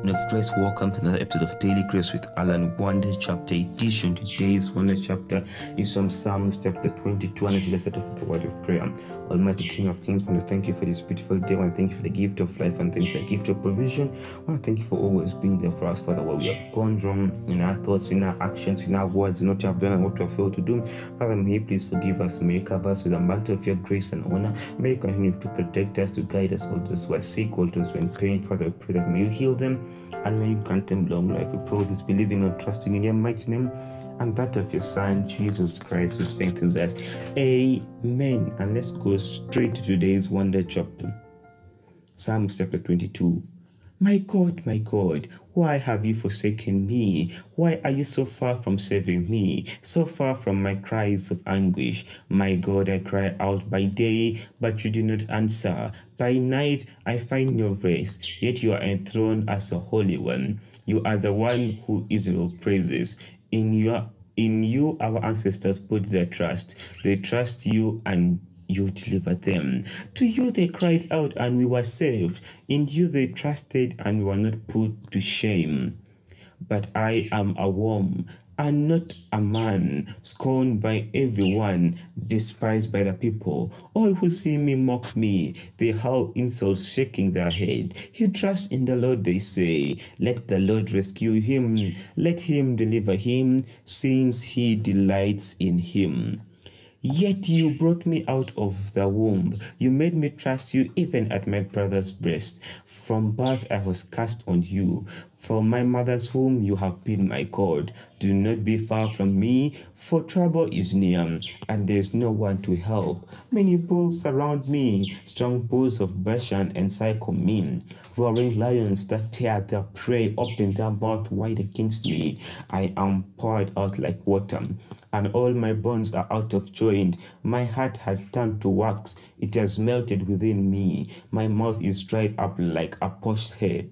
And of grace, welcome to another episode of Daily Grace with Alan Wonder Chapter Edition. Today's Wonder Chapter is from Psalms chapter 22, and let's start off with a word of prayer. Almighty King of Kings, I want to thank you for this beautiful day. I want to thank you for the gift of life, and thank you for the gift of provision. I want to thank you for always being there for us, Father, where we have gone wrong in our thoughts, in our actions, in our words, in what we have done and what we have failed to do. Father, may you please forgive us. May you cover us with a mantle of your grace and honor. May you continue to protect us, to guide us, all those who are sick, all those who are in pain. Father, I pray that may you heal them and may you grant them long life. We pray this, believing and trusting in your mighty name and that of your Son, Jesus Christ, who strengthens us. Amen. And let's go straight to today's wonder chapter. Psalms chapter 22. My God, why have you forsaken me? Why are you so far from saving me, so far from my cries of anguish? My God, I cry out by day, but you do not answer. By night, I find no rest, yet you are enthroned as the Holy One. You are the one who Israel praises. In you, our ancestors put their trust. They trust you and you deliver them. To you they cried out and we were saved. In you they trusted and we were not put to shame. But I am a worm and not a man, scorned by everyone, despised by the people. All who see me mock me. They howl insults, shaking their head. He trusts in the Lord, they say. Let the Lord rescue him. Let him deliver him, since he delights in him. Yet you brought me out of the womb. You made me trust you even at my brother's breast. From birth I was cast on you. From my mother's womb you have been my God. Do not be far from me, for trouble is near, and there is no one to help. Many bulls surround me, strong bulls of Bashan encircle me. Roaring lions that tear their prey open their mouth wide against me. I am poured out like water, and all my bones are out of joint. My heart has turned to wax, it has melted within me. My mouth is dried up like a parched head,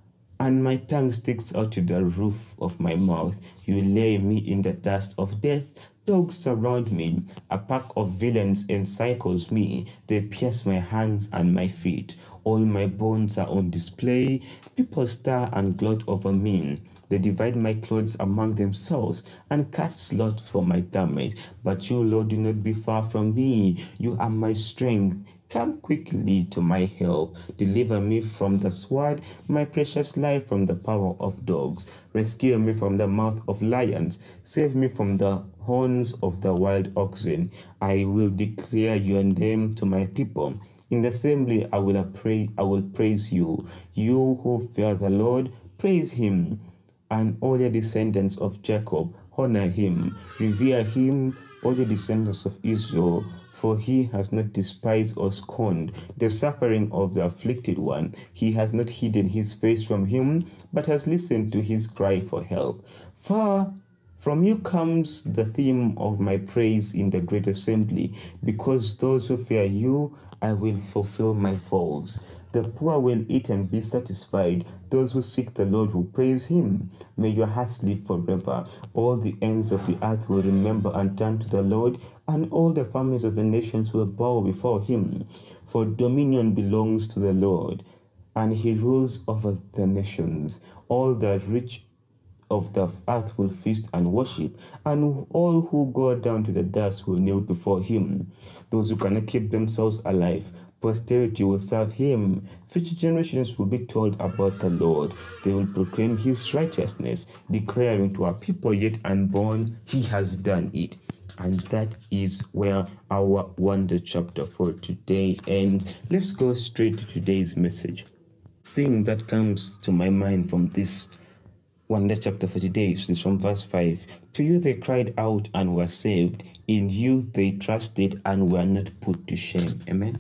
and my tongue sticks out to the roof of my mouth. You lay me in the dust of death. Dogs surround me. A pack of villains encircles me. They pierce my hands and my feet. All my bones are on display. People stare and gloat over me. They divide my clothes among themselves and cast lot for my garment. But you, Lord, do not be far from me. You are my strength. Come quickly to my help. Deliver me from the sword, my precious life from the power of dogs. Rescue me from the mouth of lions. Save me from the horns of the wild oxen. I will declare your name to my people. In the assembly I will praise you. You who fear the Lord, praise him. And all the descendants of Jacob, honor him. Revere him, all the descendants of Israel. For he has not despised or scorned the suffering of the afflicted one. He has not hidden his face from him, but has listened to his cry for help. Far from you comes the theme of my praise in the great assembly. Because those who fear you, I will fulfill my vows. The poor will eat and be satisfied. Those who seek the Lord will praise him. May your hearts live forever. All the ends of the earth will remember and turn to the Lord, and all the families of the nations will bow before him. For dominion belongs to the Lord, and he rules over the nations. All the rich of the earth will feast and worship, and all who go down to the dust will kneel before him. Those who cannot keep themselves alive, posterity will serve him. Future generations will be told about the Lord. They will proclaim his righteousness, declaring to our people yet unborn, he has done it. And that is where our wonder chapter for today ends. Let's go straight to today's message. Thing that comes to my mind from this wonder chapter for today is from verse 5. To you they cried out and were saved. In you they trusted and were not put to shame. Amen.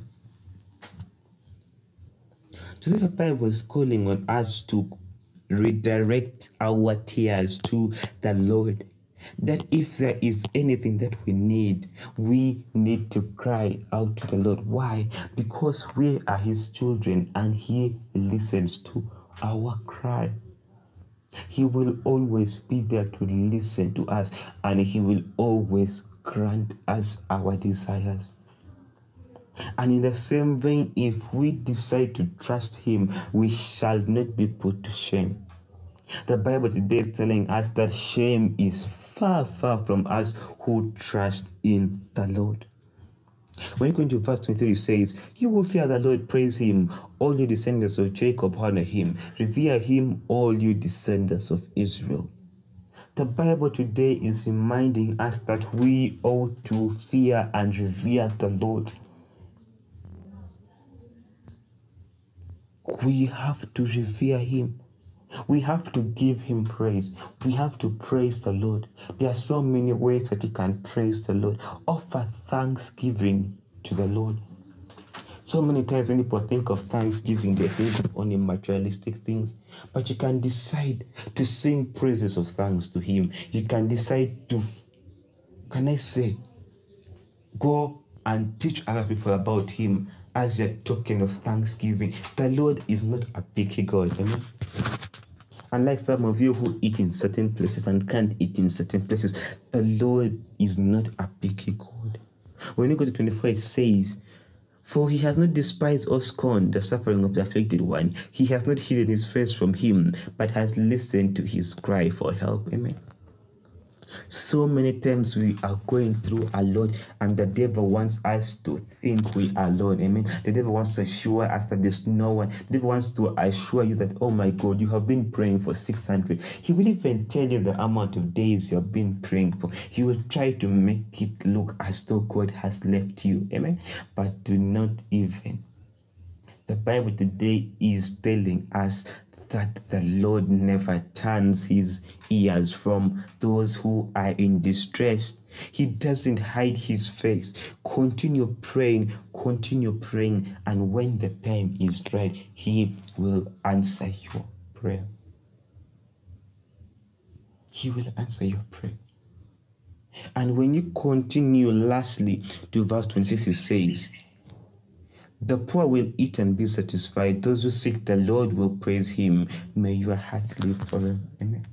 So the Bible is calling on us to redirect our tears to the Lord. That if there is anything that we need to cry out to the Lord. Why? Because we are his children and he listens to our cry. He will always be there to listen to us, and he will always grant us our desires. And in the same vein, if we decide to trust him, we shall not be put to shame. The Bible today is telling us that shame is far, far from us who trust in the Lord. When you go into verse 23, it says, "You will fear the Lord, praise him, all you descendants of Jacob, honor him, revere him, all you descendants of Israel." The Bible today is reminding us that we ought to fear and revere the Lord. We have to revere him. We have to give him praise. We have to praise the Lord. There are so many ways that we can praise the Lord. Offer thanksgiving to the Lord. So many times when people think of thanksgiving, they think of only materialistic things. But you can decide to sing praises of thanks to him. You can decide to, go and teach other people about him as your token of thanksgiving. The Lord is not a picky God. Amen. Unlike some of you who eat in certain places and can't eat in certain places, the Lord is not a picky God. When you go to 24, it says, "For he has not despised or scorned the suffering of the afflicted one. He has not hidden his face from him, but has listened to his cry for help." Amen. So many times we are going through a lot, and the devil wants us to think we are alone. Amen. The devil wants to assure us that there's no one. The devil wants to assure you that, oh my God, you have been praying for 600. He will even tell you the amount of days you have been praying for. He will try to make it look as though God has left you. Amen. But do not even. The Bible today is telling us that the Lord never turns his ears from those who are in distress. He doesn't hide his face. Continue praying, and when the time is right, he will answer your prayer. He will answer your prayer. And when you continue lastly to verse 26, it says, "The poor will eat and be satisfied. Those who seek the Lord will praise him. May your hearts live forever." Amen.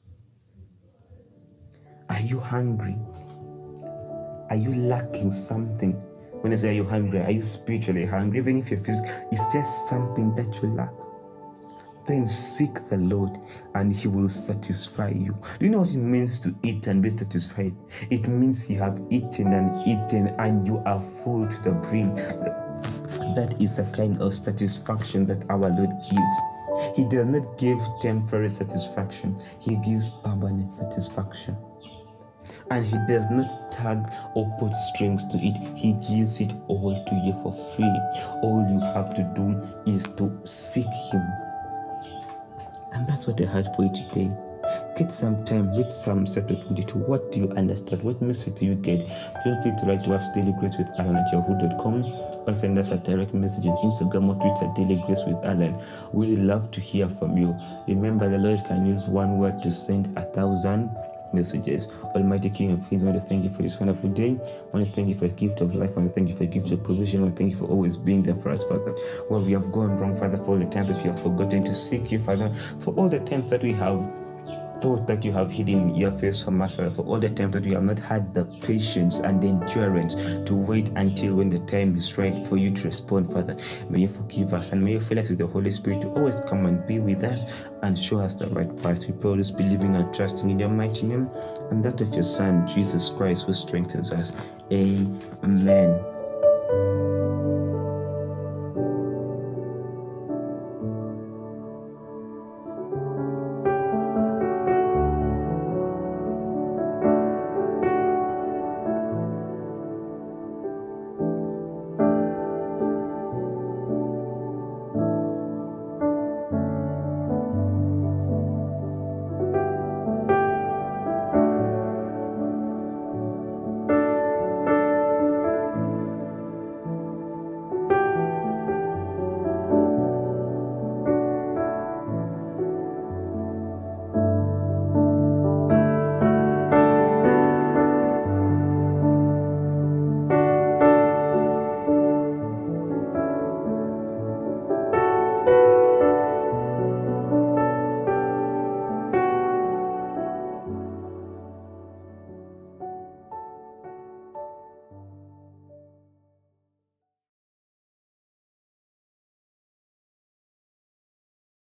Are you hungry? Are you lacking something? When I say are you hungry, are you spiritually hungry? Even if you're physical, it's just something that you lack. Then seek the Lord and he will satisfy you. Do you know what it means to eat and be satisfied? It means you have eaten and you are full to the brim. That is the kind of satisfaction that our Lord gives. He does not give temporary satisfaction. He gives permanent satisfaction. And he does not tag or put strings to it. He gives it all to you for free. All you have to do is to seek him. And that's what I had for you today. Get some time, read Psalm chapter 22. What do you understand? What message do you get? Feel free to write to us dailygracewithalan@yahoo.com or send us a direct message on Instagram or Twitter, Daily Grace with Alan. We'd love to hear from you. Remember, the Lord can use one word to send 1,000 messages. Almighty King of Kings, I want to thank you for this wonderful day. I want to thank you for the gift of life. I want to thank you for the gift of provision. I want to thank you for always being there for us, Father. Where we have gone wrong, Father, for all the times that we have forgotten to seek you, Father, for all the times that we have thought that you have hidden your face from us, Father, for all the times that we have not had the patience and the endurance to wait until when the time is right for you to respond, Father. May you forgive us and may you fill us with the Holy Spirit to always come and be with us and show us the right path. We pray all this believing and trusting in your mighty name and that of your Son, Jesus Christ, who strengthens us. Amen.